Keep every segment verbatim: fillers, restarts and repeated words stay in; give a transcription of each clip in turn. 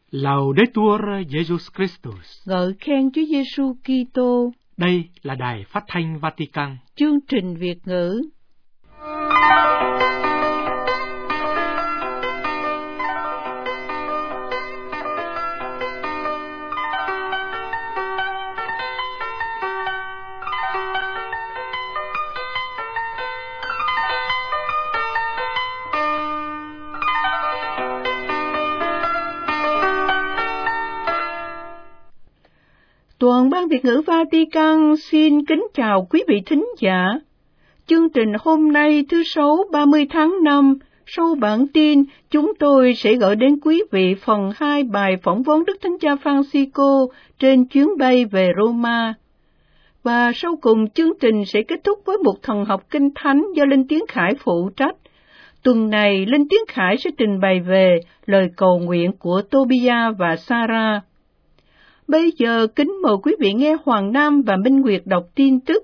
Laudetur Jesus Christus. Ngợi khen Chúa Giêsu Kitô. Đây là đài phát thanh Vatican. Chương trình Việt ngữ. Toàn ban Việt ngữ Vatican xin kính chào quý vị thính giả. Chương trình hôm nay thứ Sáu ba mươi tháng năm, sau bản tin, chúng tôi sẽ gửi đến quý vị phần hai bài phỏng vấn Đức Thánh Cha Francisco trên chuyến bay về Roma. Và sau cùng chương trình sẽ kết thúc với một thần học kinh thánh do Linh Tiến Khải phụ trách. Tuần này, Linh Tiến Khải sẽ trình bày về lời cầu nguyện của Tobia và Sarah. Bây giờ kính mời quý vị nghe Hoàng Nam và Minh Nguyệt đọc tin tức.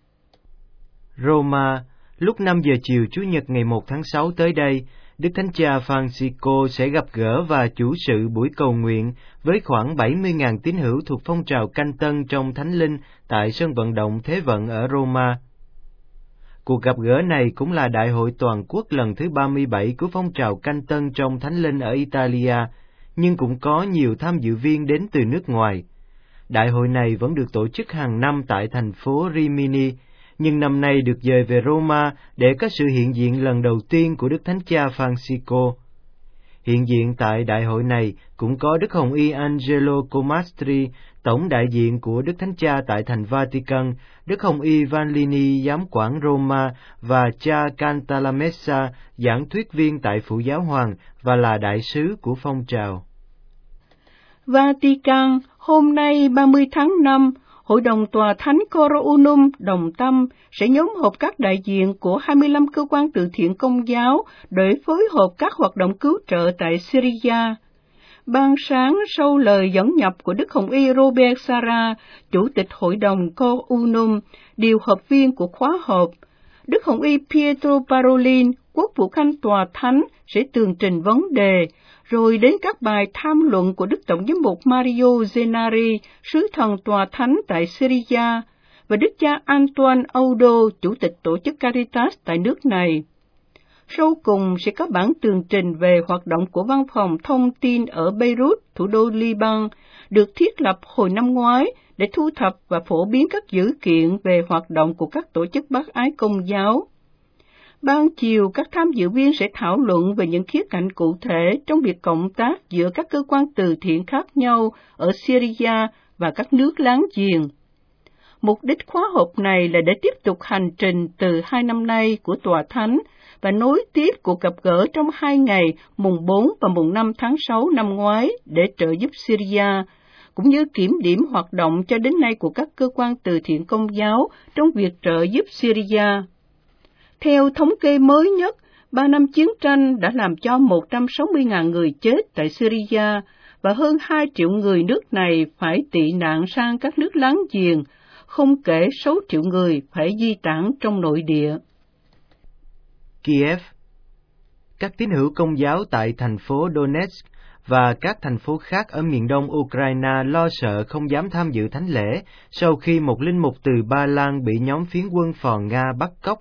Roma, lúc năm giờ chiều Chủ nhật ngày một tháng sáu tới đây, Đức Thánh Cha Francisco sẽ gặp gỡ và chủ sự buổi cầu nguyện với khoảng bảy mươi nghìn tín hữu thuộc phong trào Canh Tân trong Thánh Linh tại sân vận động Thế vận ở Roma. Cuộc gặp gỡ này cũng là đại hội toàn quốc lần thứ ba mươi bảy của phong trào Canh Tân trong Thánh Linh ở Italia, nhưng cũng có nhiều tham dự viên đến từ nước ngoài. Đại hội này vẫn được tổ chức hàng năm tại thành phố Rimini, nhưng năm nay được dời về Roma để có sự hiện diện lần đầu tiên của Đức Thánh Cha Francisco. Hiện diện tại đại hội này cũng có Đức Hồng Y Angelo Comastri, tổng đại diện của Đức Thánh Cha tại thành Vatican, Đức Hồng Y Vanlini, giám quản Roma, và cha Cantalamessa, giảng thuyết viên tại Phụ Giáo Hoàng và là đại sứ của phong trào. Vatican, hôm nay ba mươi tháng năm, Hội đồng Tòa Thánh Coro Unum đồng tâm sẽ nhóm họp các đại diện của hai mươi lăm cơ quan từ thiện công giáo để phối hợp các hoạt động cứu trợ tại Syria. Ban sáng sau lời dẫn nhập của Đức Hồng Y Robert Sarah, Chủ tịch Hội đồng Coro Unum, điều hợp viên của khóa họp, Đức Hồng Y Pietro Parolin, Quốc vụ Khanh Tòa Thánh sẽ tường trình vấn đề, rồi đến các bài tham luận của Đức Tổng giám mục Mario Zenari, sứ thần Tòa Thánh tại Syria, và Đức cha Antoine Audo, Chủ tịch Tổ chức Caritas tại nước này. Sau cùng sẽ có bản tường trình về hoạt động của Văn phòng Thông tin ở Beirut, thủ đô Liban, được thiết lập hồi năm ngoái để thu thập và phổ biến các dữ kiện về hoạt động của các tổ chức bác ái công giáo. Ban chiều, các tham dự viên sẽ thảo luận về những khía cạnh cụ thể trong việc cộng tác giữa các cơ quan từ thiện khác nhau ở Syria và các nước láng giềng. Mục đích khóa họp này là để tiếp tục hành trình từ hai năm nay của Tòa Thánh và nối tiếp cuộc gặp gỡ trong hai ngày mùng bốn và mùng năm tháng sáu năm ngoái để trợ giúp Syria, cũng như kiểm điểm hoạt động cho đến nay của các cơ quan từ thiện công giáo trong việc trợ giúp Syria. Theo thống kê mới nhất, ba năm chiến tranh đã làm cho một trăm sáu mươi nghìn người chết tại Syria và hơn hai triệu người nước này phải tị nạn sang các nước láng giềng, không kể sáu triệu người phải di tản trong nội địa. Kiev. Các tín hữu công giáo tại thành phố Donetsk và các thành phố khác ở miền đông Ukraine lo sợ không dám tham dự thánh lễ sau khi một linh mục từ Ba Lan bị nhóm phiến quân phò Nga bắt cóc.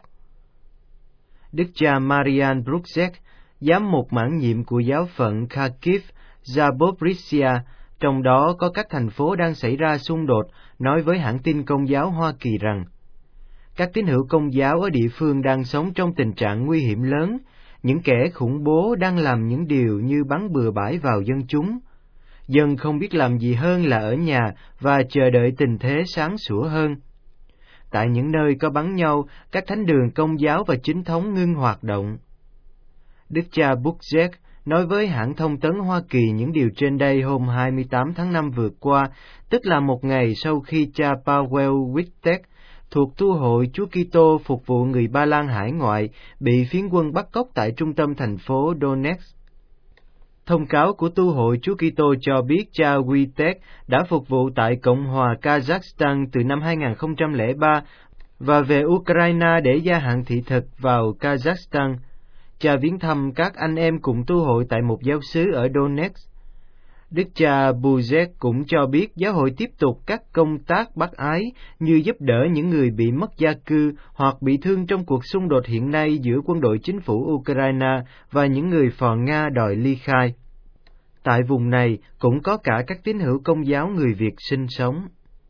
Đức cha Marian Bruczek, giám mục mãn nhiệm của giáo phận Kharkiv, Zaporizhia, trong đó có các thành phố đang xảy ra xung đột, nói với hãng tin Công giáo Hoa Kỳ rằng các tín hữu công giáo ở địa phương đang sống trong tình trạng nguy hiểm lớn, những kẻ khủng bố đang làm những điều như bắn bừa bãi vào dân chúng. Dân không biết làm gì hơn là ở nhà và chờ đợi tình thế sáng sủa hơn. Tại những nơi có bắn nhau, các thánh đường công giáo và chính thống ngưng hoạt động. Đức cha Bruczek nói với hãng thông tấn Hoa Kỳ những điều trên đây hôm hai mươi tám tháng năm vừa qua, tức là một ngày sau khi cha Paweł Wojtek thuộc tu hội Chúa Kitô phục vụ người Ba Lan hải ngoại bị phiến quân bắt cóc tại trung tâm thành phố Donetsk. Thông cáo của tu hội Chúa Kitô cho biết cha Wojtek đã phục vụ tại Cộng hòa Kazakhstan từ năm hai nghìn không trăm lẻ ba và về Ukraine để gia hạn thị thực vào Kazakhstan. Cha viếng thăm các anh em cùng tu hội tại một giáo xứ ở Donetsk. Đức cha Buzek cũng cho biết giáo hội tiếp tục các công tác bác ái như giúp đỡ những người bị mất gia cư hoặc bị thương trong cuộc xung đột hiện nay giữa quân đội chính phủ Ukraine và những người phò Nga đòi ly khai. Tại vùng này cũng có cả các tín hữu Công giáo người Việt sinh sống.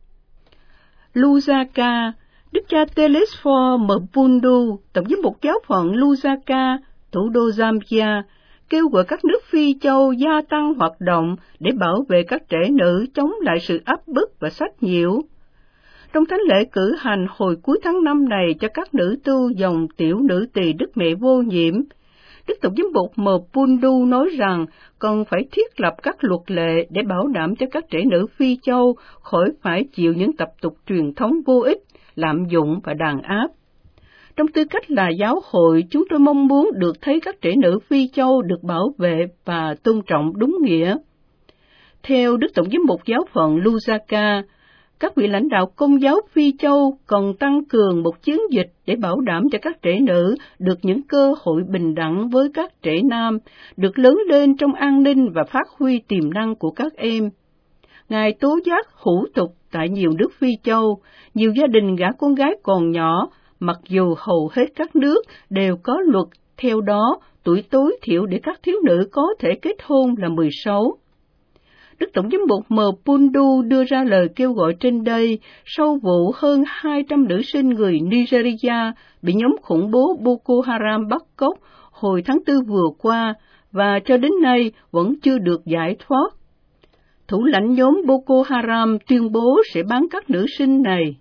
Lusaka, Đức cha Telesfor Mpundu, tổng giám mục giáo phận Lusaka, thủ đô Zambia, kêu gọi các nước Phi châu gia tăng hoạt động để bảo vệ các trẻ nữ chống lại sự áp bức và sách nhiễu. Trong thánh lễ cử hành hồi cuối tháng năm này cho các nữ tu dòng tiểu nữ tỳ Đức Mẹ Vô Nhiễm, Đức Tổng giám mục Mpundu nói rằng cần phải thiết lập các luật lệ để bảo đảm cho các trẻ nữ Phi châu khỏi phải chịu những tập tục truyền thống vô ích, lạm dụng và đàn áp. Trong tư cách là giáo hội, chúng tôi mong muốn được thấy các trẻ nữ Phi châu được bảo vệ và tôn trọng đúng nghĩa. Theo Đức Tổng giám mục giáo phận Lusaka, các vị lãnh đạo Công giáo Phi châu cần tăng cường một chiến dịch để bảo đảm cho các trẻ nữ được những cơ hội bình đẳng với các trẻ nam, được lớn lên trong an ninh và phát huy tiềm năng của các em. Ngài tố giác hủ tục tại nhiều nước Phi châu, nhiều gia đình gả con gái còn nhỏ, mặc dù hầu hết các nước đều có luật, theo đó tuổi tối thiểu để các thiếu nữ có thể kết hôn là mười sáu. Đức Tổng giám mục Mpundu đưa ra lời kêu gọi trên đây sau vụ hơn hai trăm nữ sinh người Nigeria bị nhóm khủng bố Boko Haram bắt cóc hồi tháng tư vừa qua và cho đến nay vẫn chưa được giải thoát. Thủ lãnh nhóm Boko Haram tuyên bố sẽ bán các nữ sinh này.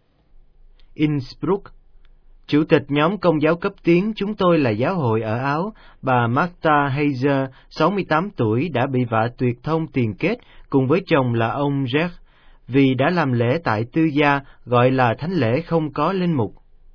Innsbruck, Chủ tịch nhóm Công giáo cấp tiến Chúng tôi là giáo hội ở Áo, bà Martha Heiser, sáu mươi tám tuổi, đã bị vạ tuyệt thông tiền kết cùng với chồng là ông Jack vì đã làm lễ tại tư gia gọi là thánh lễ không có linh mục.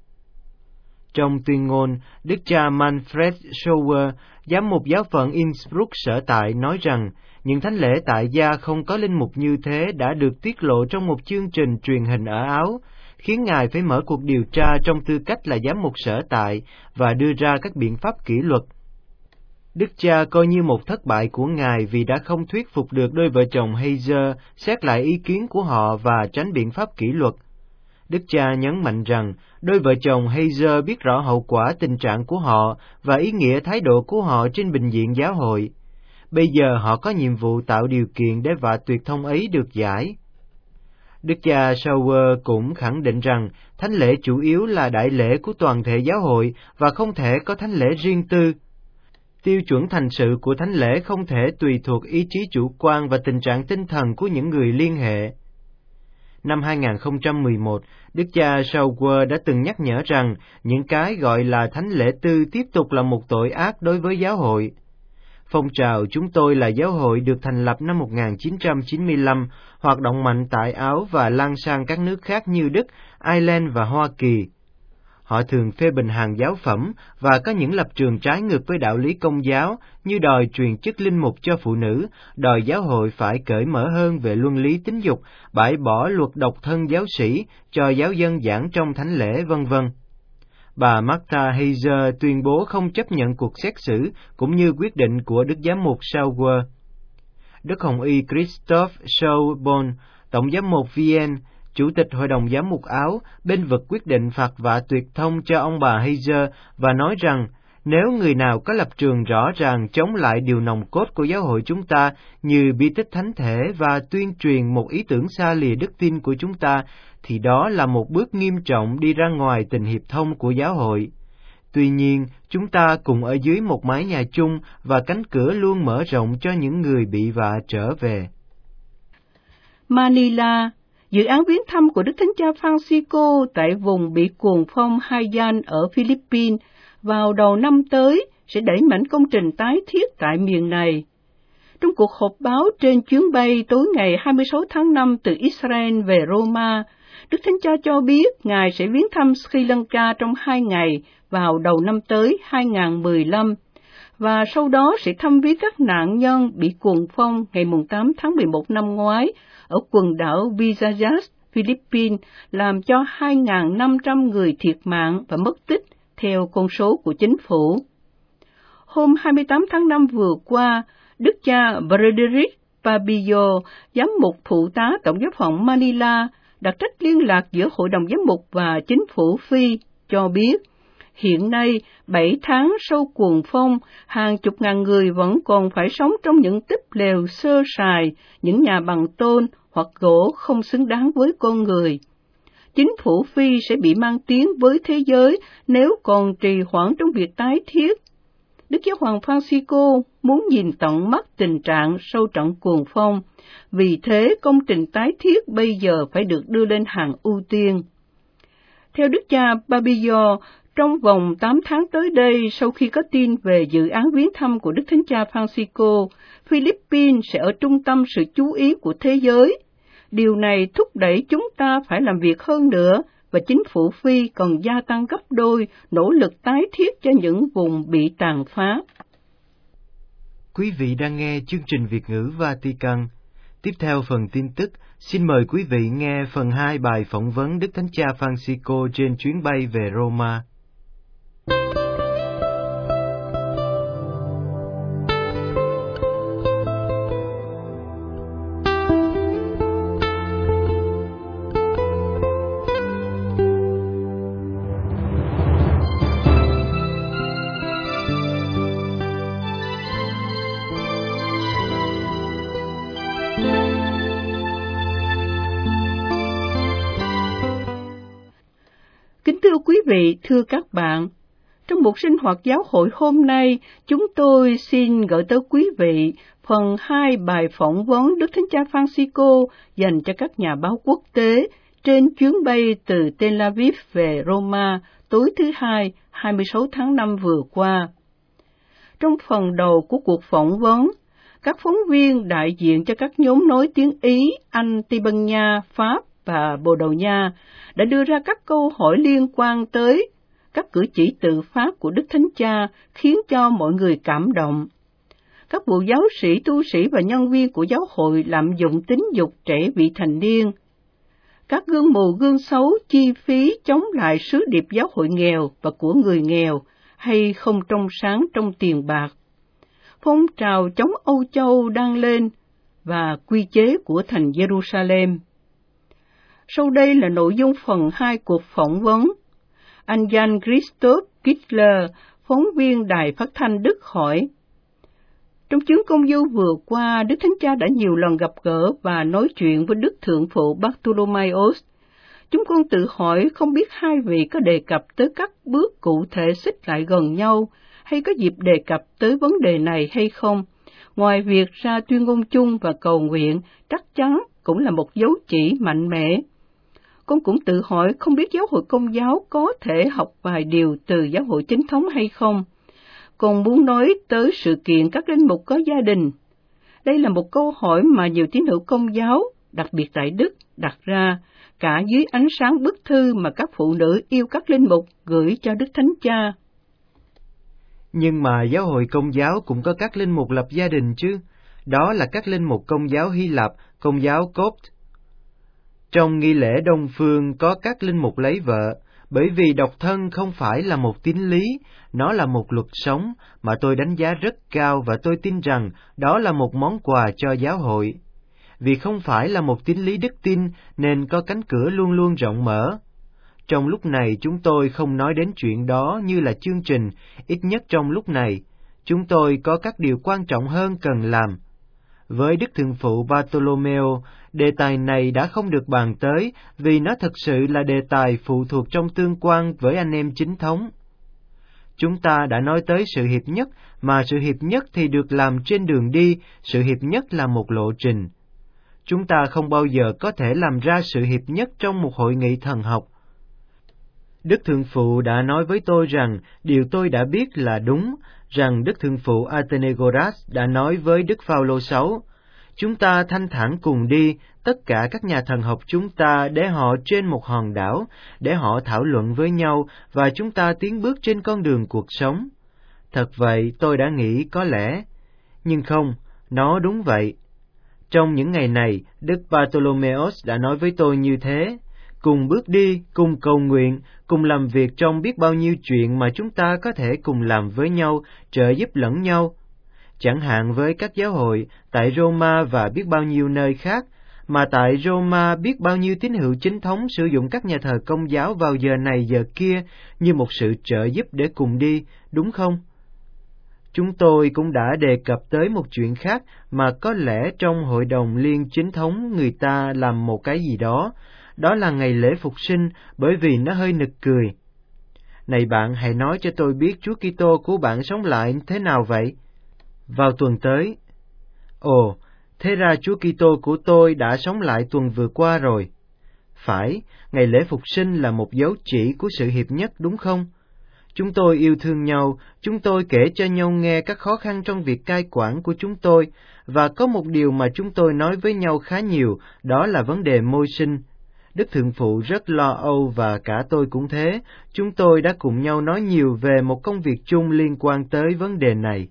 Trong tuyên ngôn, Đức cha Manfred Schauer, giám mục giáo phận Innsbruck sở tại, nói rằng những thánh lễ tại gia không có linh mục như thế đã được tiết lộ trong một chương trình truyền hình ở Áo, khiến Ngài phải mở cuộc điều tra trong tư cách là giám mục sở tại và đưa ra các biện pháp kỷ luật. Đức cha coi như một thất bại của Ngài vì đã không thuyết phục được đôi vợ chồng Heiser xét lại ý kiến của họ và tránh biện pháp kỷ luật. Đức cha nhấn mạnh rằng đôi vợ chồng Heiser biết rõ hậu quả tình trạng của họ và ý nghĩa thái độ của họ trên bình diện giáo hội. Bây giờ họ có nhiệm vụ tạo điều kiện để vạ tuyệt thông ấy được giải. Đức cha Schauer cũng khẳng định rằng thánh lễ chủ yếu là đại lễ của toàn thể giáo hội và không thể có thánh lễ riêng tư. Tiêu chuẩn thành sự của thánh lễ không thể tùy thuộc ý chí chủ quan và tình trạng tinh thần của những người liên hệ. Năm hai không một một, Đức cha Schauer đã từng nhắc nhở rằng những cái gọi là thánh lễ tư tiếp tục là một tội ác đối với giáo hội. Phong trào Chúng tôi là giáo hội được thành lập năm một nghìn chín trăm chín mươi lăm, hoạt động mạnh tại Áo và lan sang các nước khác như Đức, Ireland và Hoa Kỳ. Họ thường phê bình hàng giáo phẩm và có những lập trường trái ngược với đạo lý Công giáo như đòi truyền chức linh mục cho phụ nữ, đòi giáo hội phải cởi mở hơn về luân lý tính dục, bãi bỏ luật độc thân giáo sĩ, cho giáo dân giảng trong thánh lễ, vân vân. Bà Martha Heiser tuyên bố không chấp nhận cuộc xét xử cũng như quyết định của Đức Giám mục Schauer. Đức Hồng y Christoph Schaubon, Tổng giám mục Vienne, Chủ tịch Hội đồng Giám mục Áo, bênh vực quyết định phạt vạ tuyệt thông cho ông bà Heiser và nói rằng nếu người nào có lập trường rõ ràng chống lại điều nòng cốt của giáo hội chúng ta như bi tích thánh thể và tuyên truyền một ý tưởng xa lìa đức tin của chúng ta, thì đó là một bước nghiêm trọng đi ra ngoài tình hiệp thông của giáo hội. Tuy nhiên, chúng ta cùng ở dưới một mái nhà chung và cánh cửa luôn mở rộng cho những người bị vạ trở về. Manila, dự án viếng thăm của Đức Thánh Cha Francisco tại vùng bị cuồng phong Haiyan ở Philippines vào đầu năm tới sẽ đẩy mạnh công trình tái thiết tại miền này. Trong cuộc họp báo trên chuyến bay tối ngày hai mươi sáu tháng năm từ Israel về Roma, Đức Thánh Cha cho biết Ngài sẽ viếng thăm Sri Lanka trong hai ngày vào đầu năm tới hai không một lăm, và sau đó sẽ thăm viếng các nạn nhân bị cuồng phong ngày tám tháng mười một năm ngoái ở quần đảo Visayas, Philippines, làm cho hai nghìn năm trăm người thiệt mạng và mất tích theo con số của chính phủ. Hôm hai mươi tám tháng năm vừa qua, Đức cha Frederick Papillo, giám mục phụ tá Tổng giáo phận Manila, đặc trách liên lạc giữa Hội đồng Giám mục và chính phủ Phi, cho biết, hiện nay, bảy tháng sau cuồng phong, hàng chục ngàn người vẫn còn phải sống trong những túp lều sơ sài, những nhà bằng tôn hoặc gỗ không xứng đáng với con người. Chính phủ Phi sẽ bị mang tiếng với thế giới nếu còn trì hoãn trong việc tái thiết. Đức Giáo hoàng Francisco muốn nhìn tận mắt tình trạng sau trận cuồng phong, vì thế công trình tái thiết bây giờ phải được đưa lên hàng ưu tiên. Theo Đức cha Papillo, trong vòng tám tháng tới đây, sau khi có tin về dự án viếng thăm của Đức Thánh Cha Francisco, Philippines sẽ ở trung tâm sự chú ý của thế giới. Điều này thúc đẩy chúng ta phải làm việc hơn nữa, và chính phủ Phi còn gia tăng gấp đôi nỗ lực tái thiết cho những vùng bị tàn phá. Quý vị đang nghe chương trình Việt ngữ Vatican. Tiếp theo phần tin tức, xin mời quý vị nghe phần hai bài phỏng vấn Đức Thánh Cha Francisco trên chuyến bay về Roma. Kính thưa quý vị, thưa các bạn, trong một sinh hoạt giáo hội hôm nay, chúng tôi xin gửi tới quý vị phần hai bài phỏng vấn Đức Thánh Cha Francisco dành cho các nhà báo quốc tế trên chuyến bay từ Tel Aviv về Roma tối thứ Hai, hai mươi sáu tháng năm vừa qua. Trong phần đầu của cuộc phỏng vấn, các phóng viên đại diện cho các nhóm nói tiếng Ý, Anh, Tây Ban Nha, Pháp và Bồ Đào Nha đã đưa ra các câu hỏi liên quan tới các cử chỉ tự phát của Đức Thánh Cha khiến cho mọi người cảm động. Các vụ giáo sĩ, tu sĩ và nhân viên của giáo hội lạm dụng tính dục trẻ vị thành niên. Các gương mù gương xấu chi phí chống lại sứ điệp giáo hội nghèo và của người nghèo hay không trong sáng trong tiền bạc. Phong trào chống Âu Châu đang lên và quy chế của thành Jerusalem. Sau đây là nội dung phần hai cuộc phỏng vấn. Anh Jan Christoph Kittler, phóng viên Đài Phát thanh Đức hỏi, trong chuyến công du vừa qua, Đức Thánh Cha đã nhiều lần gặp gỡ và nói chuyện với Đức Thượng phụ Bartholomeos. Chúng con tự hỏi không biết hai vị có đề cập tới các bước cụ thể xích lại gần nhau, hay có dịp đề cập tới vấn đề này hay không. Ngoài việc ra tuyên ngôn chung và cầu nguyện, chắc chắn cũng là một dấu chỉ mạnh mẽ. Con cũng tự hỏi không biết giáo hội Công giáo có thể học vài điều từ giáo hội chính thống hay không. Còn muốn nói tới sự kiện các linh mục có gia đình. Đây là một câu hỏi mà nhiều tín hữu Công giáo, đặc biệt tại Đức, đặt ra, cả dưới ánh sáng bức thư mà các phụ nữ yêu các linh mục gửi cho Đức Thánh Cha. Nhưng mà giáo hội Công giáo cũng có các linh mục lập gia đình chứ, đó là các linh mục Công giáo Hy Lạp, Công giáo Copt. Trong nghi lễ Đông Phương có các linh mục lấy vợ, bởi vì độc thân không phải là một tín lý, nó là một luật sống mà tôi đánh giá rất cao và tôi tin rằng đó là một món quà cho giáo hội. Vì không phải là một tín lý đức tin nên có cánh cửa luôn luôn rộng mở. Trong lúc này chúng tôi không nói đến chuyện đó như là chương trình, ít nhất trong lúc này, chúng tôi có các điều quan trọng hơn cần làm. Với Đức Thượng phụ Bartolomeo, đề tài này đã không được bàn tới vì nó thực sự là đề tài phụ thuộc trong tương quan với anh em chính thống. Chúng ta đã nói tới sự hiệp nhất, mà sự hiệp nhất thì được làm trên đường đi, sự hiệp nhất là một lộ trình. Chúng ta không bao giờ có thể làm ra sự hiệp nhất trong một hội nghị thần học. Đức Thượng phụ đã nói với tôi rằng điều tôi đã biết là đúng, rằng Đức Thượng phụ Athenagoras đã nói với Đức Phao-lô sáu, chúng ta thanh thản cùng đi, tất cả các nhà thần học chúng ta để họ trên một hòn đảo, để họ thảo luận với nhau và chúng ta tiến bước trên con đường cuộc sống. Thật vậy, tôi đã nghĩ có lẽ, nhưng không, nó đúng vậy. Trong những ngày này, Đức Bartholomeos đã nói với tôi như thế, cùng bước đi, cùng cầu nguyện, cùng làm việc trong biết bao nhiêu chuyện mà chúng ta có thể cùng làm với nhau, trợ giúp lẫn nhau. chẳng hạn với các giáo hội tại Roma và biết bao nhiêu nơi khác, mà tại Roma biết bao nhiêu tín hữu chính thống sử dụng các nhà thờ Công giáo vào giờ này giờ kia như một sự trợ giúp để cùng đi, đúng không? Chúng tôi cũng đã đề cập tới một chuyện khác mà có lẽ trong hội đồng liên chính thống người ta làm một cái gì đó, đó là ngày lễ phục sinh, bởi vì nó hơi nực cười. Này bạn, hãy nói cho tôi biết Chúa Kitô của bạn sống lại thế nào vậy? Vào tuần tới. Ồ, thế ra Chúa Kitô của tôi đã sống lại tuần vừa qua rồi. Phải, ngày lễ phục sinh là một dấu chỉ của sự hiệp nhất, đúng không? Chúng tôi yêu thương nhau, chúng tôi kể cho nhau nghe các khó khăn trong việc cai quản của chúng tôi, và có một điều mà chúng tôi nói với nhau khá nhiều, đó là vấn đề môi sinh. Đức Thượng Phụ rất lo âu và cả tôi cũng thế, chúng tôi đã cùng nhau nói nhiều về một công việc chung liên quan tới vấn đề này.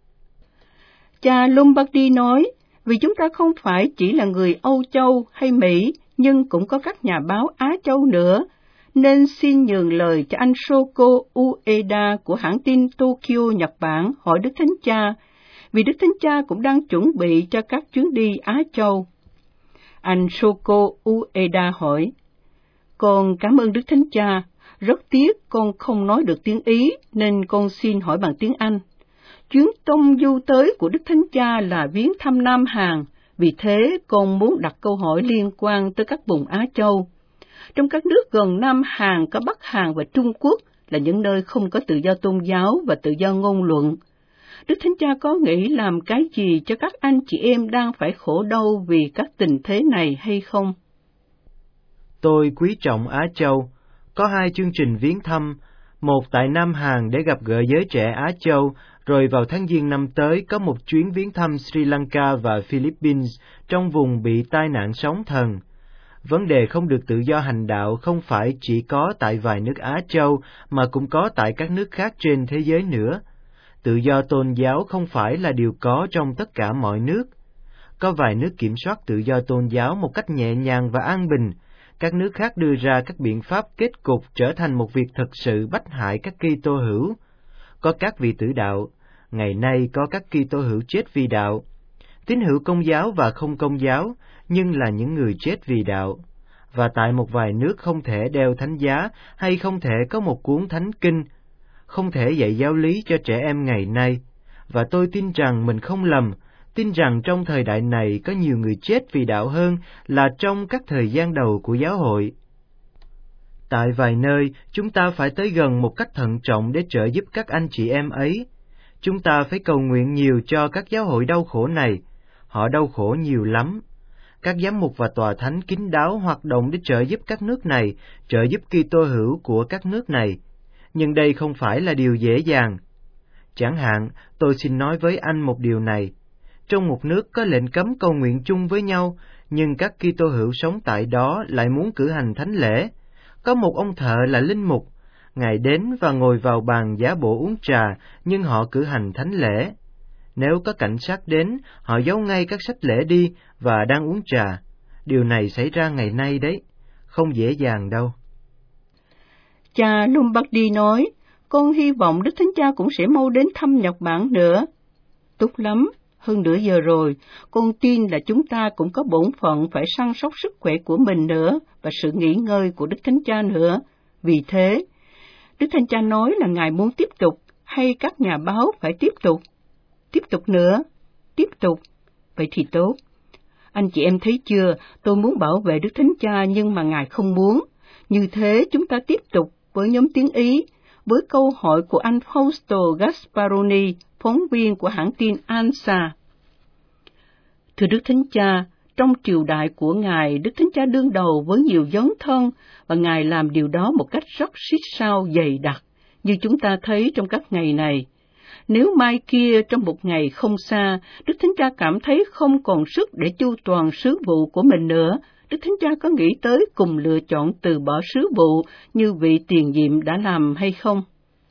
Cha Lombardi nói, vì chúng ta không phải chỉ là người Âu Châu hay Mỹ, nhưng cũng có các nhà báo Á Châu nữa, nên xin nhường lời cho anh Shoko Ueda của hãng tin Tokyo, Nhật Bản hỏi Đức Thánh Cha, vì Đức Thánh Cha cũng đang chuẩn bị cho các chuyến đi Á Châu. Anh Shoko Ueda hỏi, con cảm ơn Đức Thánh Cha, rất tiếc con không nói được tiếng Ý nên con xin hỏi bằng tiếng Anh. Chuyến tông du tới của Đức Thánh Cha là viếng thăm Nam Hàn, vì thế con muốn đặt câu hỏi liên quan tới các vùng Á Châu. Trong các nước gần Nam Hàn có Bắc Hàn và Trung Quốc là những nơi không có tự do tôn giáo và tự do ngôn luận. Đức Thánh Cha có nghĩ làm cái gì cho các anh chị em đang phải khổ đau vì các tình thế này hay không? Tôi quý trọng Á Châu. Có hai chương trình viếng thăm, một tại Nam Hàn để gặp gỡ giới trẻ Á Châu, rồi vào tháng Giêng năm tới có một chuyến viếng thăm Sri Lanka và Philippines trong vùng bị tai nạn sóng thần. Vấn đề không được tự do hành đạo không phải chỉ có tại vài nước Á Châu mà cũng có tại các nước khác trên thế giới nữa. Tự do tôn giáo không phải là điều có trong tất cả mọi nước. Có vài nước kiểm soát tự do tôn giáo một cách nhẹ nhàng và an bình. Các nước khác đưa ra các biện pháp kết cục trở thành một việc thật sự bách hại các Kitô hữu. Có các vị tử đạo, ngày nay có các Kitô hữu chết vì đạo. Tín hữu Công giáo và không Công giáo, nhưng là những người chết vì đạo. Và tại một vài nước không thể đeo thánh giá hay không thể có một cuốn thánh kinh, không thể dạy giáo lý cho trẻ em ngày nay. Và tôi tin rằng mình không lầm, tin rằng trong thời đại này có nhiều người chết vì đạo hơn là trong các thời gian đầu của giáo hội. Tại vài nơi, chúng ta phải tới gần một cách thận trọng để trợ giúp các anh chị em ấy. Chúng ta phải cầu nguyện nhiều cho các giáo hội đau khổ này. Họ đau khổ nhiều lắm. Các giám mục và tòa thánh kín đáo hoạt động để trợ giúp các nước này, trợ giúp Kitô hữu của các nước này. Nhưng đây không phải là điều dễ dàng. Chẳng hạn, tôi xin nói với anh một điều này. Trong một nước có lệnh cấm cầu nguyện chung với nhau, nhưng các Kitô hữu sống tại đó lại muốn cử hành thánh lễ. Có một ông thợ là linh mục, Ngài đến và ngồi vào bàn giả bộ uống trà, nhưng họ cử hành thánh lễ. Nếu có cảnh sát đến, họ giấu ngay các sách lễ đi và đang uống trà. Điều này xảy ra ngày nay đấy, không dễ dàng đâu. Cha Lombardi nói, con hy vọng Đức Thánh Cha cũng sẽ mau đến thăm Nhật Bản nữa. Tốt lắm, hơn nửa giờ rồi, con tin là chúng ta cũng có bổn phận phải săn sóc sức khỏe của mình nữa và sự nghỉ ngơi của Đức Thánh Cha nữa. Vì thế, Đức Thánh Cha nói là Ngài muốn tiếp tục, hay các nhà báo phải tiếp tục? Tiếp tục nữa, tiếp tục. Vậy thì tốt. Anh chị em thấy chưa, tôi muốn bảo vệ Đức Thánh Cha nhưng mà Ngài không muốn. Như thế chúng ta tiếp tục với nhóm tiếng Ý, với câu hỏi của anh Fausto Gasparoni, phóng viên của hãng tin ANSA. Thưa Đức Thánh Cha, trong triều đại của Ngài, Đức Thánh Cha đương đầu với nhiều dấn thân, và Ngài làm điều đó một cách rất xít sao dày đặc, như chúng ta thấy trong các ngày này. Nếu mai kia trong một ngày không xa, Đức Thánh Cha cảm thấy không còn sức để chu toàn sứ vụ của mình nữa, Đức Thánh Cha có nghĩ tới cùng lựa chọn từ bỏ sứ vụ như vị tiền nhiệm đã làm hay không?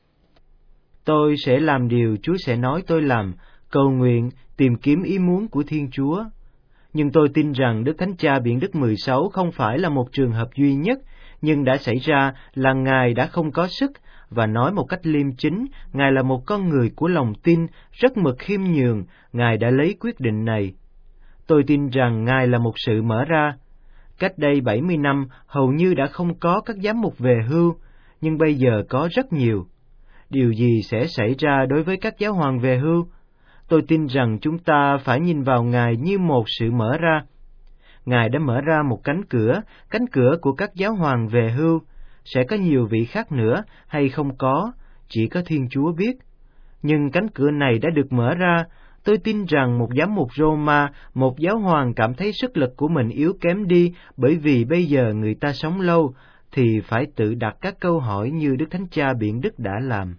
Tôi sẽ làm điều Chúa sẽ nói tôi làm, cầu nguyện, tìm kiếm ý muốn của Thiên Chúa. Nhưng tôi tin rằng Đức Thánh Cha Biển Đức mười sáu không phải là một trường hợp duy nhất, nhưng đã xảy ra là Ngài đã không có sức, và nói một cách liêm chính, Ngài là một con người của lòng tin, rất mực khiêm nhường, Ngài đã lấy quyết định này. Tôi tin rằng Ngài là một sự mở ra. Cách đây bảy mươi năm, hầu như đã không có các giám mục về hưu, nhưng bây giờ có rất nhiều. Điều gì sẽ xảy ra đối với các giáo hoàng về hưu? Tôi tin rằng chúng ta phải nhìn vào Ngài như một sự mở ra. Ngài đã mở ra một cánh cửa, cánh cửa của các giáo hoàng về hưu. Sẽ có nhiều vị khác nữa hay không có, chỉ có Thiên Chúa biết. Nhưng cánh cửa này đã được mở ra. Tôi tin rằng một giám mục Roma, một giáo hoàng cảm thấy sức lực của mình yếu kém đi bởi vì bây giờ người ta sống lâu, thì phải tự đặt các câu hỏi như Đức Thánh Cha Biển Đức đã làm.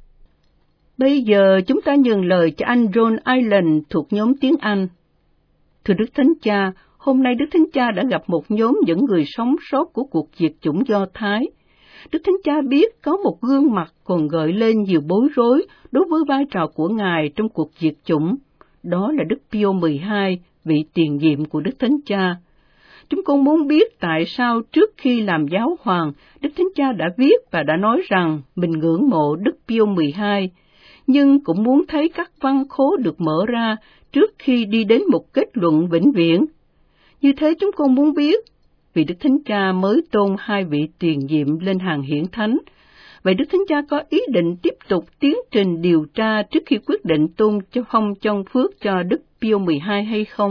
Bây giờ chúng ta nhường lời cho anh John Island thuộc nhóm tiếng Anh. Thưa Đức Thánh Cha, hôm nay Đức Thánh Cha đã gặp một nhóm những người sống sót của cuộc diệt chủng Do Thái. Đức Thánh Cha biết có một gương mặt còn gợi lên nhiều bối rối đối với vai trò của Ngài trong cuộc diệt chủng. Đó là Đức Pio mười hai, vị tiền nhiệm của Đức Thánh Cha. Chúng con muốn biết tại sao trước khi làm giáo hoàng, Đức Thánh Cha đã viết và đã nói rằng mình ngưỡng mộ Đức Pio mười hai, nhưng cũng muốn thấy các văn khố được mở ra trước khi đi đến một kết luận vĩnh viễn. Như thế chúng con muốn biết, vì Đức Thánh Cha mới tôn hai vị tiền nhiệm lên hàng hiển thánh, vậy Đức Thánh Cha có ý định tiếp tục tiến trình điều tra trước khi quyết định tôn cho phong chân phước cho Đức Pio mười hai hay không?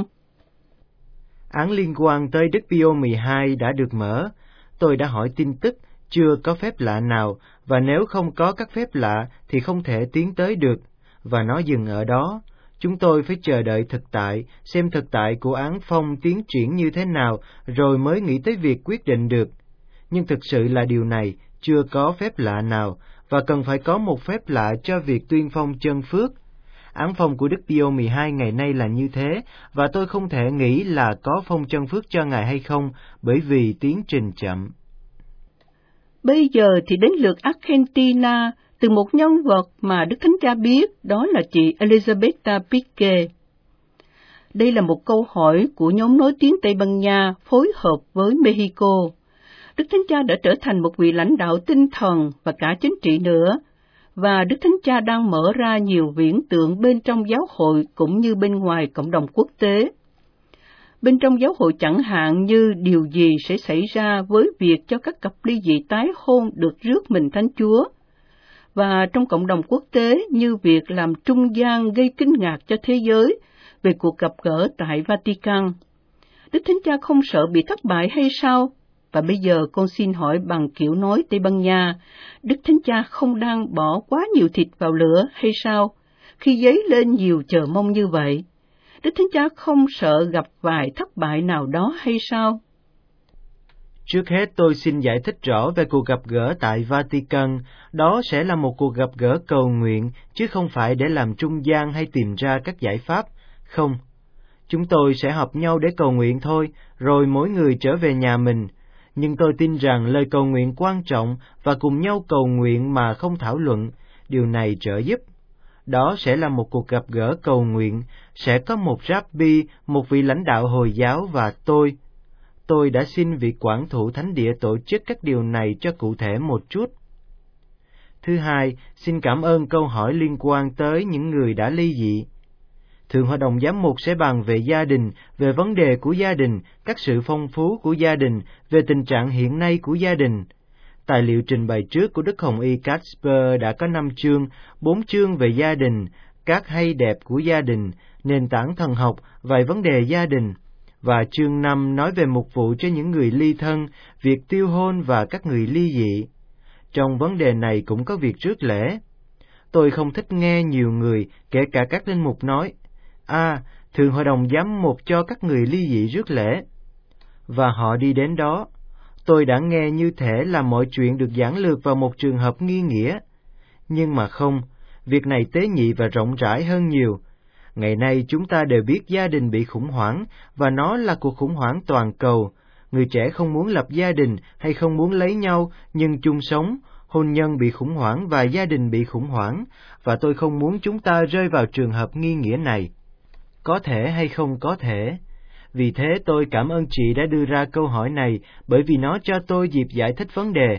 Án liên quan tới Đức Pio mười hai đã được mở. Tôi đã hỏi tin tức, chưa có phép lạ nào, và nếu không có các phép lạ thì không thể tiến tới được, và nó dừng ở đó. Chúng tôi phải chờ đợi thực tại, xem thực tại của án phong tiến triển như thế nào, rồi mới nghĩ tới việc quyết định được. Nhưng thực sự là điều này, chưa có phép lạ nào, và cần phải có một phép lạ cho việc tuyên phong chân phước. Án phong của Đức Pio mười hai ngày nay là như thế, và tôi không thể nghĩ là có phong chân phước cho Ngài hay không, bởi vì tiến trình chậm. Bây giờ thì đến lượt Argentina, từ một nhân vật mà Đức Thánh Cha biết, đó là chị Elizabeth Piqué. Đây là một câu hỏi của nhóm nói tiếng Tây Ban Nha phối hợp với Mexico. Đức Thánh Cha đã trở thành một vị lãnh đạo tinh thần và cả chính trị nữa, và Đức Thánh Cha đang mở ra nhiều viễn tượng bên trong giáo hội cũng như bên ngoài cộng đồng quốc tế. Bên trong giáo hội chẳng hạn như điều gì sẽ xảy ra với việc cho các cặp ly dị tái hôn được rước mình Thánh Chúa, và trong cộng đồng quốc tế như việc làm trung gian gây kinh ngạc cho thế giới về cuộc gặp gỡ tại Vatican. Đức Thánh Cha không sợ bị thất bại hay sao? Và bây giờ con xin hỏi bằng kiểu nói Tây Ban Nha, Đức Thánh Cha không đang bỏ quá nhiều thịt vào lửa hay sao, khi dấy lên nhiều chờ mong như vậy? Đức Thánh Cha không sợ gặp vài thất bại nào đó hay sao? Trước hết tôi xin giải thích rõ về cuộc gặp gỡ tại Vatican. Đó sẽ là một cuộc gặp gỡ cầu nguyện, chứ không phải để làm trung gian hay tìm ra các giải pháp. Không, chúng tôi sẽ họp nhau để cầu nguyện thôi, rồi mỗi người trở về nhà mình. Nhưng tôi tin rằng lời cầu nguyện quan trọng và cùng nhau cầu nguyện mà không thảo luận, điều này trợ giúp. Đó sẽ là một cuộc gặp gỡ cầu nguyện, sẽ có một rabbi, một vị lãnh đạo Hồi giáo và tôi. Tôi đã xin vị quản thủ thánh địa tổ chức các điều này cho cụ thể một chút. Thứ hai, xin cảm ơn câu hỏi liên quan tới những người đã ly dị. Thượng Hội đồng Giám mục sẽ bàn về gia đình, về vấn đề của gia đình, các sự phong phú của gia đình, về tình trạng hiện nay của gia đình. Tài liệu trình bày trước của Đức Hồng Y Casper đã có năm chương, bốn chương về gia đình, các hay đẹp của gia đình, nền tảng thần học, vài vấn đề gia đình. Và chương năm nói về mục vụ cho những người ly thân, việc tiêu hôn và các người ly dị. Trong vấn đề này cũng có việc rước lễ. Tôi không thích nghe nhiều người, kể cả các linh mục nói, À, Thượng Hội đồng Giám mục cho các người ly dị rước lễ. Và họ đi đến đó. Tôi đã nghe như thể là mọi chuyện được giản lược vào một trường hợp nghi nghĩa. Nhưng mà không, việc này tế nhị và rộng rãi hơn nhiều. Ngày nay chúng ta đều biết gia đình bị khủng hoảng, và nó là cuộc khủng hoảng toàn cầu. Người trẻ không muốn lập gia đình hay không muốn lấy nhau, nhưng chung sống, hôn nhân bị khủng hoảng và gia đình bị khủng hoảng, và tôi không muốn chúng ta rơi vào trường hợp nghi nghĩa này. Có thể hay không có thể. Vì thế tôi cảm ơn chị đã đưa ra câu hỏi này, bởi vì nó cho tôi dịp giải thích vấn đề.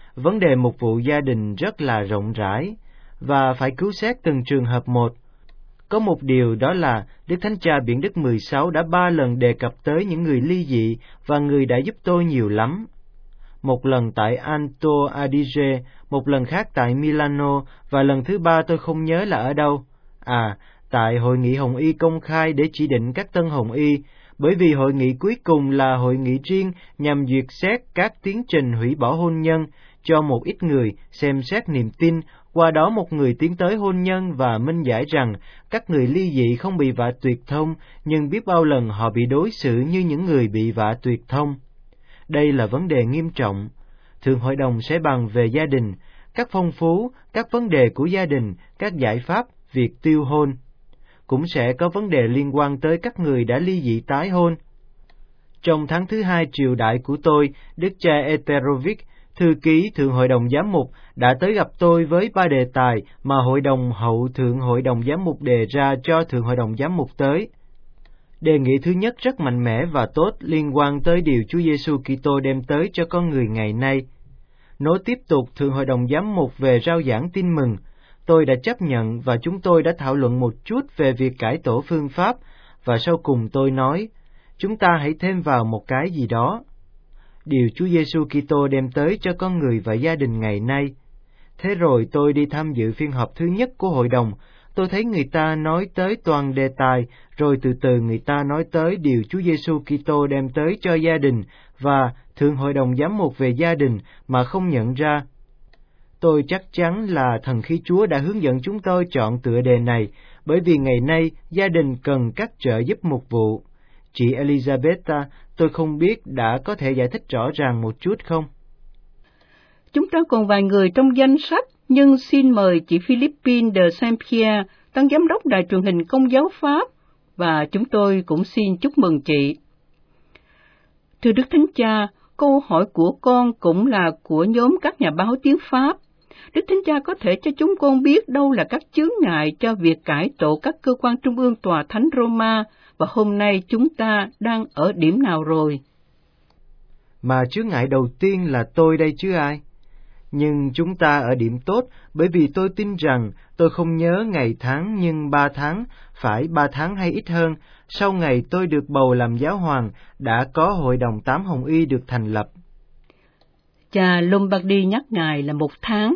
vấn đề mục vụ gia đình rất là rộng rãi, và phải cứu xét từng trường hợp một. Có một điều đó là Đức Thánh Cha Biển Đức mười sáu đã ba lần đề cập tới những người ly dị, và người đã giúp tôi nhiều lắm. Một lần tại Alto Adige, một lần khác tại Milano, và lần thứ ba tôi không nhớ là ở đâu. À, tại Hội nghị Hồng Y công khai để chỉ định các tân Hồng Y, bởi vì hội nghị cuối cùng là hội nghị riêng nhằm duyệt xét các tiến trình hủy bỏ hôn nhân cho một ít người xem xét niềm tin, qua đó một người tiến tới hôn nhân và minh giải rằng các người ly dị không bị vạ tuyệt thông, nhưng biết bao lần họ bị đối xử như những người bị vạ tuyệt thông. Đây là vấn đề nghiêm trọng. Thượng Hội đồng sẽ bàn về gia đình, các phong phú, các vấn đề của gia đình, các giải pháp, việc tiêu hôn. Cũng sẽ có vấn đề liên quan tới các người đã ly dị tái hôn. Trong tháng thứ hai triều đại của tôi, Đức cha Eterovic, thư ký Thượng Hội đồng Giám mục, đã tới gặp tôi với ba đề tài mà Hội đồng hậu Thượng Hội đồng Giám mục đề ra cho Thượng Hội đồng Giám mục tới. Đề nghị thứ nhất rất mạnh mẽ và tốt, liên quan tới điều Chúa Giêsu Kitô đem tới cho con người ngày nay. Nối tiếp tục Thượng Hội đồng Giám mục về rao giảng tin mừng, tôi đã chấp nhận và chúng tôi đã thảo luận một chút về việc cải tổ phương pháp, và sau cùng tôi nói, chúng ta hãy thêm vào một cái gì đó. Điều Chúa Giêsu Kitô đem tới cho con người và gia đình ngày nay. Thế rồi tôi đi tham dự phiên họp thứ nhất của hội đồng, tôi thấy người ta nói tới toàn đề tài, rồi từ từ người ta nói tới điều Chúa Giêsu Kitô đem tới cho gia đình và Thượng Hội đồng Giám mục về gia đình mà không nhận ra. Tôi chắc chắn là Thần Khí Chúa đã hướng dẫn chúng tôi chọn tựa đề này, bởi vì ngày nay gia đình cần các trợ giúp mục vụ. Chị Elizabeth, tôi không biết đã có thể giải thích rõ ràng một chút không? Chúng ta còn vài người trong danh sách, nhưng xin mời chị Philippine de Saint-Pierre, Tăng Giám đốc Đài truyền hình Công giáo Pháp, và chúng tôi cũng xin chúc mừng chị. Thưa Đức Thánh Cha, câu hỏi của con cũng là của nhóm các nhà báo tiếng Pháp. Đức Thánh Cha có thể cho chúng con biết đâu là các chướng ngại cho việc cải tổ các cơ quan trung ương Tòa Thánh Roma, và hôm nay chúng ta đang ở điểm nào rồi? Mà chướng ngại đầu tiên là tôi đây chứ ai? Nhưng chúng ta ở điểm tốt, bởi vì tôi tin rằng, tôi không nhớ ngày tháng nhưng ba tháng, phải ba tháng hay ít hơn, sau ngày tôi được bầu làm giáo hoàng, đã có Hội đồng Tám Hồng Y được thành lập. Cha Lombardi nhắc ngài là một tháng.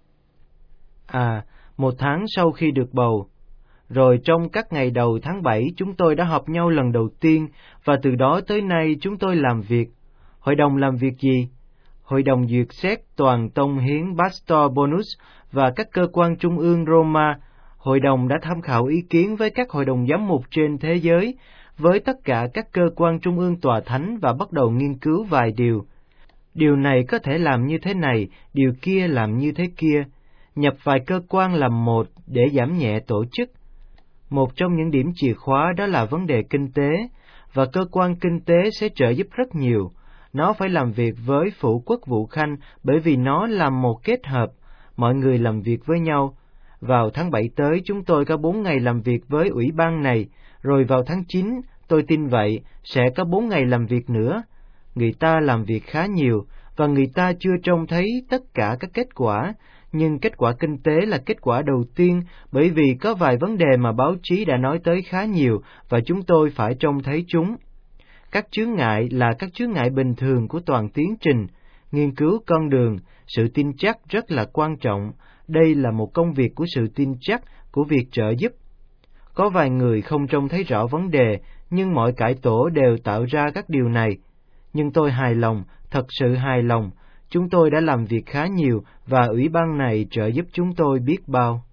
À, một tháng sau khi được bầu. Rồi trong các ngày đầu tháng bảy chúng tôi đã họp nhau lần đầu tiên, và từ đó tới nay chúng tôi làm việc. Hội đồng làm việc gì? Hội đồng duyệt xét toàn tông hiến Pastor Bonus và các cơ quan trung ương Roma. Hội đồng đã tham khảo ý kiến với các hội đồng giám mục trên thế giới, với tất cả các cơ quan trung ương tòa thánh, và bắt đầu nghiên cứu vài điều. Điều này có thể làm như thế này, điều kia làm như thế kia. Nhập vài cơ quan làm một để giảm nhẹ tổ chức. Một trong những điểm chìa khóa đó là vấn đề kinh tế, và cơ quan kinh tế sẽ trợ giúp rất nhiều. Nó phải làm việc với Phủ Quốc vụ Khanh, bởi vì nó làm một kết hợp, mọi người làm việc với nhau. Vào tháng bảy tới chúng tôi có bốn ngày làm việc với ủy ban này, rồi vào tháng chín, tôi tin vậy, sẽ có bốn ngày làm việc nữa. Người ta làm việc khá nhiều, và người ta chưa trông thấy tất cả các kết quả, nhưng kết quả kinh tế là kết quả đầu tiên, bởi vì có vài vấn đề mà báo chí đã nói tới khá nhiều, và chúng tôi phải trông thấy chúng. Các chướng ngại là các chướng ngại bình thường của toàn tiến trình. Nghiên cứu con đường, sự tin chắc rất là quan trọng. Đây là một công việc của sự tin chắc, của việc trợ giúp. Có vài người không trông thấy rõ vấn đề, nhưng mọi cải tổ đều tạo ra các điều này. Nhưng tôi hài lòng, thật sự hài lòng. Chúng tôi đã làm việc khá nhiều, và ủy ban này trợ giúp chúng tôi biết bao.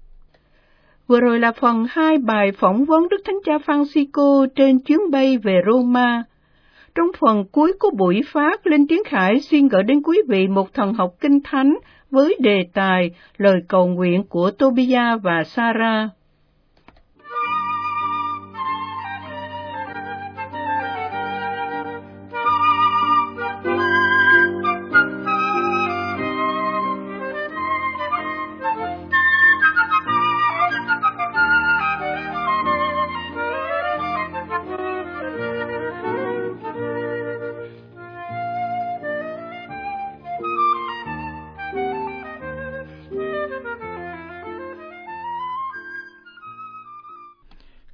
Vừa rồi là phần hai bài phỏng vấn Đức Thánh Cha Francisco trên chuyến bay về Roma. Trong phần cuối của buổi phát, Linh Tiến Khải xin gửi đến quý vị một thần học kinh thánh với đề tài lời cầu nguyện của Tobia và Sarah.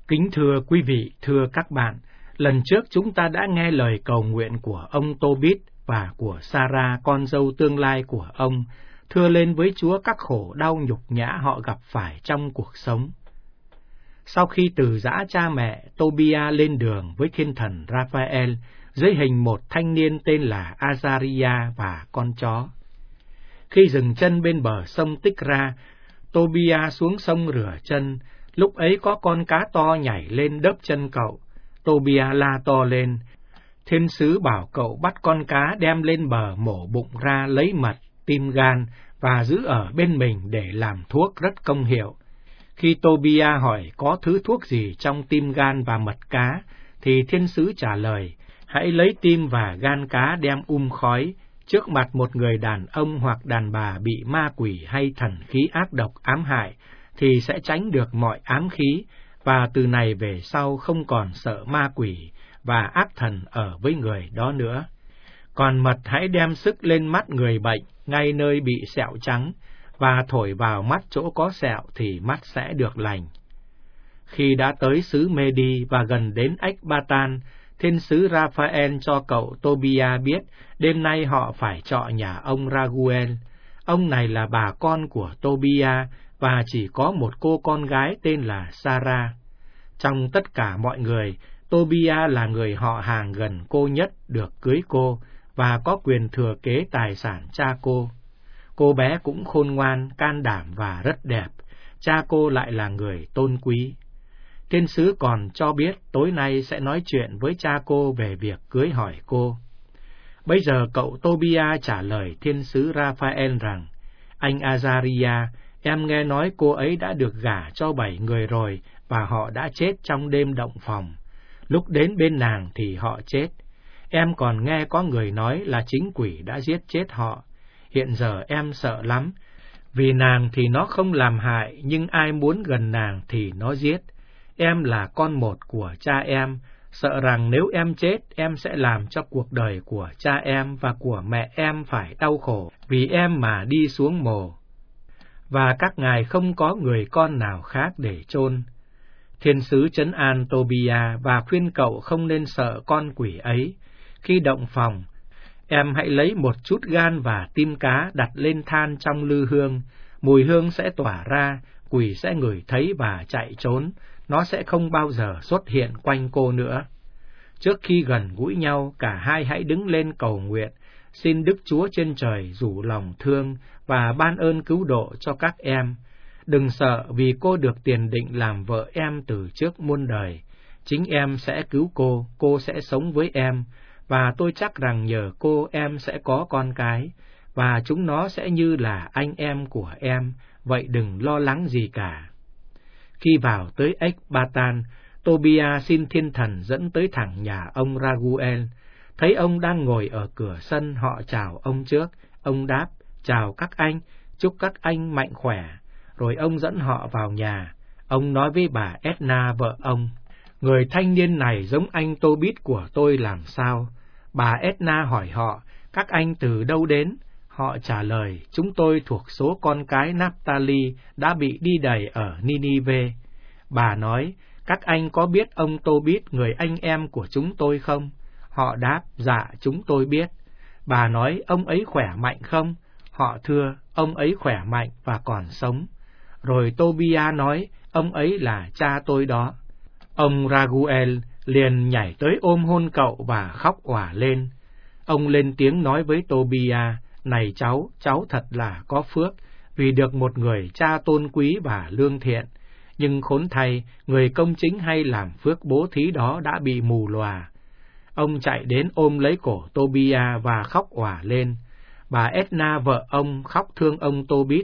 Kính thưa quý vị, thưa các bạn, lần trước chúng ta đã nghe lời cầu nguyện của ông Tobit và của Sarah, con dâu tương lai của ông, thưa lên với Chúa các khổ đau nhục nhã họ gặp phải trong cuộc sống. Sau khi từ giã cha mẹ, Tobia lên đường với thiên thần Raphael dưới hình một thanh niên tên là Azariah và con chó. Khi dừng chân bên bờ sông Tích-ra, Tobia xuống sông rửa chân. Lúc ấy có con cá to nhảy lên đớp chân cậu. Tobia la to lên. Thiên sứ bảo cậu bắt con cá đem lên bờ mổ bụng ra lấy mật, tim gan và giữ ở bên mình để làm thuốc rất công hiệu. Khi Tobia hỏi có thứ thuốc gì trong tim gan và mật cá, thì thiên sứ trả lời, hãy lấy tim và gan cá đem um khói trước mặt một người đàn ông hoặc đàn bà bị ma quỷ hay thần khí ác độc ám hại, thì sẽ tránh được mọi ám khí, và từ này về sau không còn sợ ma quỷ và ác thần ở với người đó nữa. Còn mật hãy đem sức lên mắt người bệnh, ngay nơi bị sẹo trắng, và thổi vào mắt chỗ có sẹo thì mắt sẽ được lành. Khi đã tới xứ Mê-đi và gần đến Ếch-ba-tan, thiên sứ Raphael cho cậu Tobia biết đêm nay họ phải trọ nhà ông Raguel. Ông này là bà con của Tobia và chỉ có một cô con gái tên là Sarah. Trong tất cả mọi người, Tobia là người họ hàng gần cô nhất được cưới cô và có quyền thừa kế tài sản cha cô. Cô bé cũng khôn ngoan, can đảm và rất đẹp. Cha cô lại là người tôn quý. Thiên sứ còn cho biết tối nay sẽ nói chuyện với cha cô về việc cưới hỏi cô. Bây giờ cậu Tobia trả lời thiên sứ Raphael rằng, anh Azariah, em nghe nói cô ấy đã được gả cho bảy người rồi và họ đã chết trong đêm động phòng. Lúc đến bên nàng thì họ chết. Em còn nghe có người nói là chính quỷ đã giết chết họ. Hiện giờ em sợ lắm, vì nàng thì nó không làm hại, nhưng ai muốn gần nàng thì nó giết. Em là con một của cha em, sợ rằng nếu em chết, em sẽ làm cho cuộc đời của cha em và của mẹ em phải đau khổ, vì em mà đi xuống mồ. Và các ngài không có người con nào khác để chôn. Thiên sứ trấn an Tobia và khuyên cậu không nên sợ con quỷ ấy. Khi động phòng, em hãy lấy một chút gan và tim cá đặt lên than trong lư hương, mùi hương sẽ tỏa ra, quỷ sẽ ngửi thấy và chạy trốn, nó sẽ không bao giờ xuất hiện quanh cô nữa. Trước khi gần gũi nhau, cả hai hãy đứng lên cầu nguyện, xin Đức Chúa trên trời rủ lòng thương và ban ơn cứu độ cho các em. Đừng sợ vì cô được tiền định làm vợ em từ trước muôn đời. Chính em sẽ cứu cô, cô sẽ sống với em, và tôi chắc rằng nhờ cô em sẽ có con cái, và chúng nó sẽ như là anh em của em, vậy đừng lo lắng gì cả. Khi vào tới Ếch-ba-tan, Tobia xin thiên thần dẫn tới thẳng nhà ông Raguel. Thấy ông đang ngồi ở cửa sân, họ chào ông trước. Ông đáp, chào các anh, chúc các anh mạnh khỏe. Rồi ông dẫn họ vào nhà. Ông nói với bà Edna vợ ông, người thanh niên này giống anh Tobit của tôi làm sao? Bà Edna hỏi họ, các anh từ đâu đến? Họ trả lời, chúng tôi thuộc số con cái Naphtali đã bị đi đày ở Ninive. Bà nói, các anh có biết ông Tobit, người anh em của chúng tôi không? Họ đáp, dạ chúng tôi biết. Bà nói, ông ấy khỏe mạnh không? Họ thưa, ông ấy khỏe mạnh và còn sống. Rồi Tobia nói, ông ấy là cha tôi đó. Ông Raguel liền nhảy tới ôm hôn cậu và khóc òa lên. Ông lên tiếng nói với Tobia, này cháu, cháu thật là có phước, vì được một người cha tôn quý và lương thiện. Nhưng khốn thay, người công chính hay làm phước bố thí đó đã bị mù lòa. Ông chạy đến ôm lấy cổ Tobia và khóc òa lên. Bà Edna vợ ông khóc thương ông Tobit,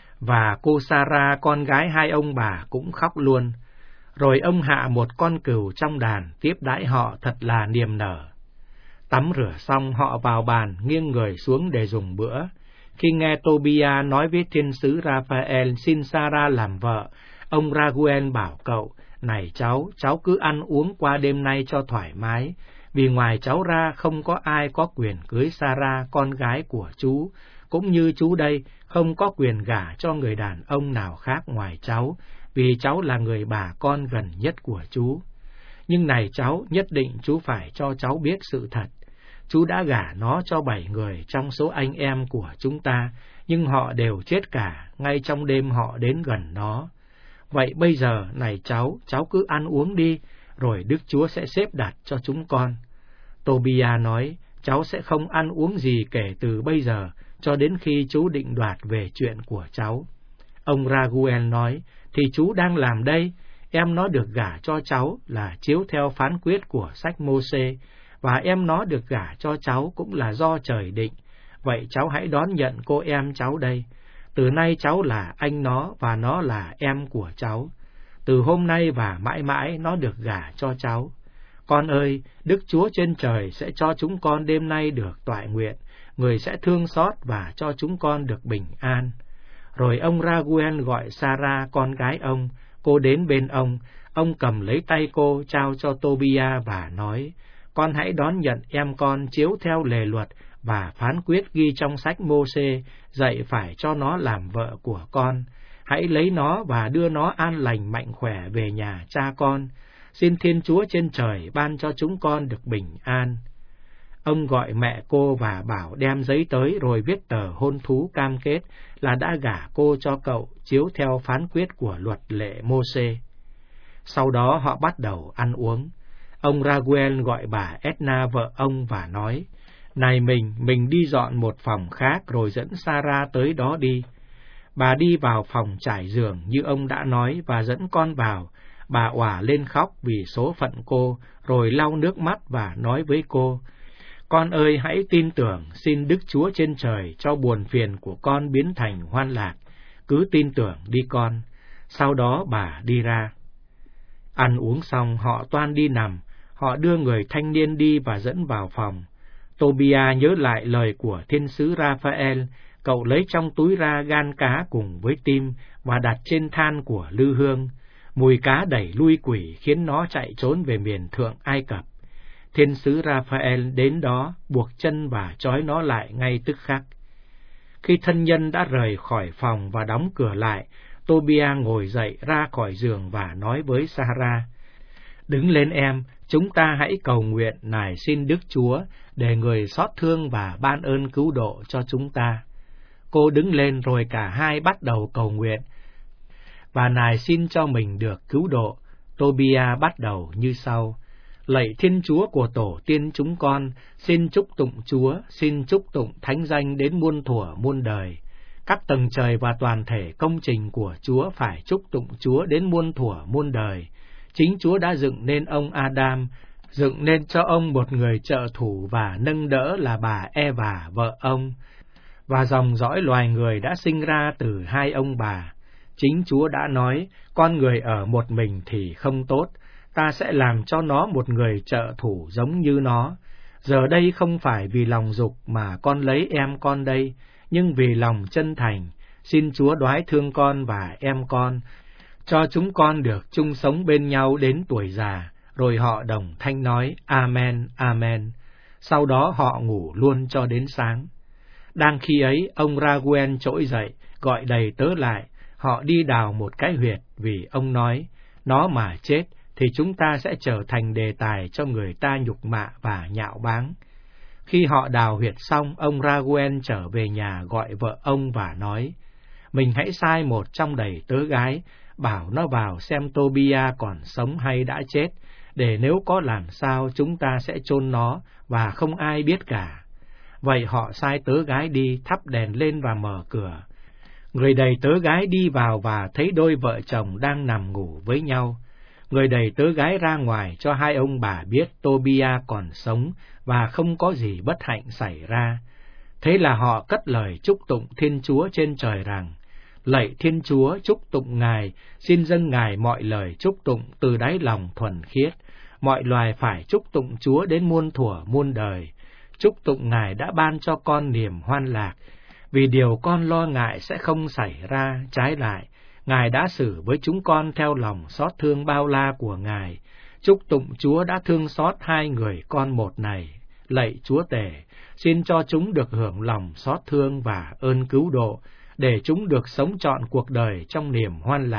và cô Sarah con gái hai ông bà cũng khóc luôn. Rồi ông hạ một con cừu trong đàn tiếp đãi họ thật là niềm nở. Tắm rửa xong họ vào bàn nghiêng người xuống để dùng bữa. Khi nghe Tobia nói với thiên sứ Raphael xin Sarah làm vợ, ông Raguel bảo cậu, này cháu, cháu cứ ăn uống qua đêm nay cho thoải mái, vì ngoài cháu ra không có ai có quyền cưới Sarah con gái của chú, cũng như chú đây không có quyền gả cho người đàn ông nào khác ngoài cháu, vì cháu là người bà con gần nhất của chú. Nhưng này cháu, nhất định chú phải cho cháu biết sự thật. Chú đã gả nó cho bảy người trong số anh em của chúng ta, nhưng họ đều chết cả, ngay trong đêm họ đến gần nó. Vậy bây giờ, này cháu, cháu cứ ăn uống đi, rồi Đức Chúa sẽ xếp đặt cho chúng con. Tobia nói, cháu sẽ không ăn uống gì kể từ bây giờ, cho đến khi chú định đoạt về chuyện của cháu. Ông Raguel nói, thì chú đang làm đây, em nó được gả cho cháu là chiếu theo phán quyết của sách Mô-sê, và em nó được gả cho cháu cũng là do trời định. Vậy cháu hãy đón nhận cô em cháu đây. Từ nay cháu là anh nó và nó là em của cháu. Từ hôm nay và mãi mãi nó được gả cho cháu. Con ơi, Đức Chúa trên trời sẽ cho chúng con đêm nay được toại nguyện, người sẽ thương xót và cho chúng con được bình an. Rồi ông Raguel gọi Sarah con gái ông, cô đến bên ông, ông cầm lấy tay cô trao cho Tobia và nói, con hãy đón nhận em con chiếu theo lề luật và phán quyết ghi trong sách Mô-sê, dạy phải cho nó làm vợ của con. Hãy lấy nó và đưa nó an lành mạnh khỏe về nhà cha con. Xin Thiên Chúa trên trời ban cho chúng con được bình an. Ông gọi mẹ cô và bảo đem giấy tới rồi viết tờ hôn thú cam kết là đã gả cô cho cậu chiếu theo phán quyết của luật lệ Mô-sê. Sau đó họ bắt đầu ăn uống. Ông Raguel gọi bà Edna vợ ông và nói, này mình, mình đi dọn một phòng khác rồi dẫn Sarah tới đó đi. Bà đi vào phòng trải giường như ông đã nói và dẫn con vào. Bà òa lên khóc vì số phận cô, rồi lau nước mắt và nói với cô, con ơi hãy tin tưởng, xin Đức Chúa trên trời cho buồn phiền của con biến thành hoan lạc. Cứ tin tưởng đi con. Sau đó bà đi ra. Ăn uống xong họ toan đi nằm. Họ đưa người thanh niên đi và dẫn vào phòng. Tobia nhớ lại lời của thiên sứ Raphael. Cậu lấy trong túi ra gan cá cùng với tim và đặt trên than của lư hương. Mùi cá đẩy lui quỷ khiến nó chạy trốn về miền thượng Ai Cập. Thiên sứ Raphael đến đó, buộc chân và trói nó lại ngay tức khắc. Khi thân nhân đã rời khỏi phòng và đóng cửa lại, Tobia ngồi dậy ra khỏi giường và nói với Sarah, đứng lên em, chúng ta hãy cầu nguyện nài xin Đức Chúa để người xót thương và ban ơn cứu độ cho chúng ta. Cô đứng lên rồi cả hai bắt đầu cầu nguyện và nài xin cho mình được cứu độ. Tobia bắt đầu như sau: lạy Thiên Chúa của tổ tiên chúng con, xin chúc tụng Chúa, xin chúc tụng thánh danh đến muôn thuở muôn đời. Các tầng trời và toàn thể công trình của Chúa phải chúc tụng Chúa đến muôn thuở muôn đời. Chính Chúa đã dựng nên ông Adam, dựng nên cho ông một người trợ thủ và nâng đỡ là bà Eva vợ ông, và dòng dõi loài người đã sinh ra từ hai ông bà. Chính Chúa đã nói, con người ở một mình thì không tốt, ta sẽ làm cho nó một người trợ thủ giống như nó. Giờ đây không phải vì lòng dục mà con lấy em con đây, nhưng vì lòng chân thành, xin Chúa đoái thương con và em con, cho chúng con được chung sống bên nhau đến tuổi già. Rồi họ đồng thanh nói, Amen, Amen. Sau đó họ ngủ luôn cho đến sáng. Đang khi ấy, ông Raguel trỗi dậy, gọi đầy tớ lại. Họ đi đào một cái huyệt, vì ông nói, nó mà chết, thì chúng ta sẽ trở thành đề tài cho người ta nhục mạ và nhạo báng. Khi họ đào huyệt xong, ông Raguel trở về nhà gọi vợ ông và nói, mình hãy sai một trong đầy tớ gái, bảo nó vào xem Tobia còn sống hay đã chết, để nếu có làm sao chúng ta sẽ chôn nó và không ai biết cả. Vậy họ sai tớ gái đi, thắp đèn lên và mở cửa. Người đầy tớ gái đi vào và thấy đôi vợ chồng đang nằm ngủ với nhau. Người đầy tớ gái ra ngoài cho hai ông bà biết Tobia còn sống và không có gì bất hạnh xảy ra. Thế là họ cất lời chúc tụng Thiên Chúa trên trời rằng, lạy Thiên Chúa, chúc tụng Ngài, xin dâng Ngài mọi lời chúc tụng từ đáy lòng thuần khiết. Mọi loài phải chúc tụng Chúa đến muôn thuở muôn đời. Chúc tụng Ngài đã ban cho con niềm hoan lạc, vì điều con lo ngại sẽ không xảy ra. Trái lại, Ngài đã xử với chúng con theo lòng xót thương bao la của Ngài. Chúc tụng Chúa đã thương xót hai người con một này. Lạy Chúa Tể, xin cho chúng được hưởng lòng xót thương và ơn cứu độ, để chúng được sống trọn cuộc đời trong niềm hoan lạc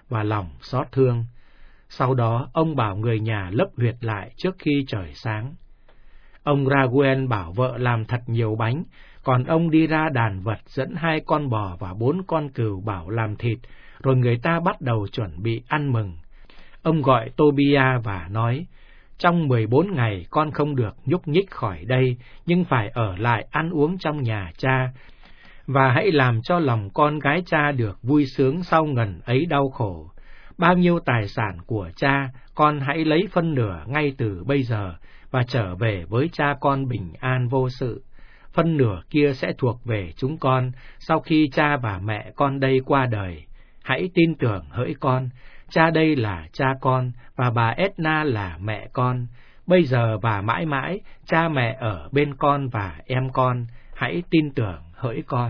và lòng xót thương. Sau đó, ông bảo người nhà lấp huyệt lại trước khi trời sáng. Ông Raguel bảo vợ làm thật nhiều bánh, còn ông đi ra đàn vật dẫn hai con bò và bốn con cừu bảo làm thịt, rồi người ta bắt đầu chuẩn bị ăn mừng. Ông gọi Tobia và nói, trong mười bốn ngày con không được nhúc nhích khỏi đây, nhưng phải ở lại ăn uống trong nhà cha, và hãy làm cho lòng con gái cha được vui sướng sau ngần ấy đau khổ. Bao nhiêu tài sản của cha, con hãy lấy phân nửa ngay từ bây giờ, và trở về với cha con bình an vô sự. Phân nửa kia sẽ thuộc về chúng con, sau khi cha và mẹ con đây qua đời. Hãy tin tưởng hỡi con, cha đây là cha con, và bà Edna là mẹ con. Bây giờ và mãi mãi, cha mẹ ở bên con và em con. Hãy tin tưởng hỡi con.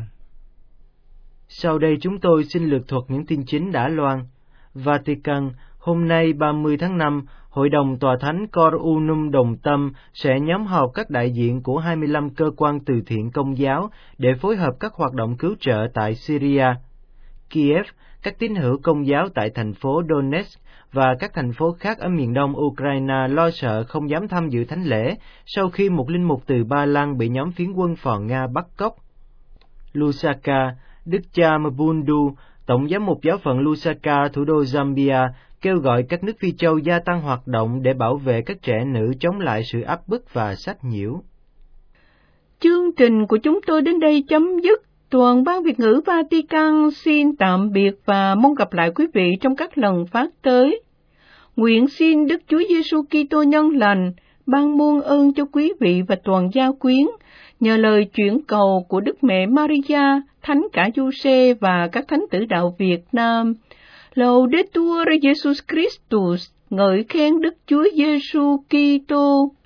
Sau đây chúng tôi xin lược thuật những tin chính đã loan. Vatican, hôm nay ba mươi tháng năm, Hội đồng Tòa Thánh Cor Unum Đồng Tâm sẽ nhóm họp các đại diện của hai mươi lăm cơ quan từ thiện công giáo để phối hợp các hoạt động cứu trợ tại Syria. Kiev, các tín hữu công giáo tại thành phố Donetsk và các thành phố khác ở miền đông Ukraine lo sợ không dám tham dự thánh lễ sau khi một linh mục từ Ba Lan bị nhóm phiến quân phò Nga bắt cóc. Lusaka, Đức cha Mbundu, Tổng giám mục giáo phận Lusaka, thủ đô Zambia, kêu gọi các nước Phi Châu gia tăng hoạt động để bảo vệ các trẻ nữ chống lại sự áp bức và sách nhiễu. Chương trình của chúng tôi đến đây chấm dứt. Toàn ban Việt ngữ Vatican xin tạm biệt và mong gặp lại quý vị trong các lần phát tới. Nguyện xin Đức Chúa Giêsu Kitô nhân lành ban muôn ơn cho quý vị và toàn gia quyến, nhờ lời chuyển cầu của Đức Mẹ Maria, Thánh Cả Giuse và các thánh tử đạo Việt Nam. Laudetur Jesus Christus, ngợi khen Đức Chúa Giêsu Kitô.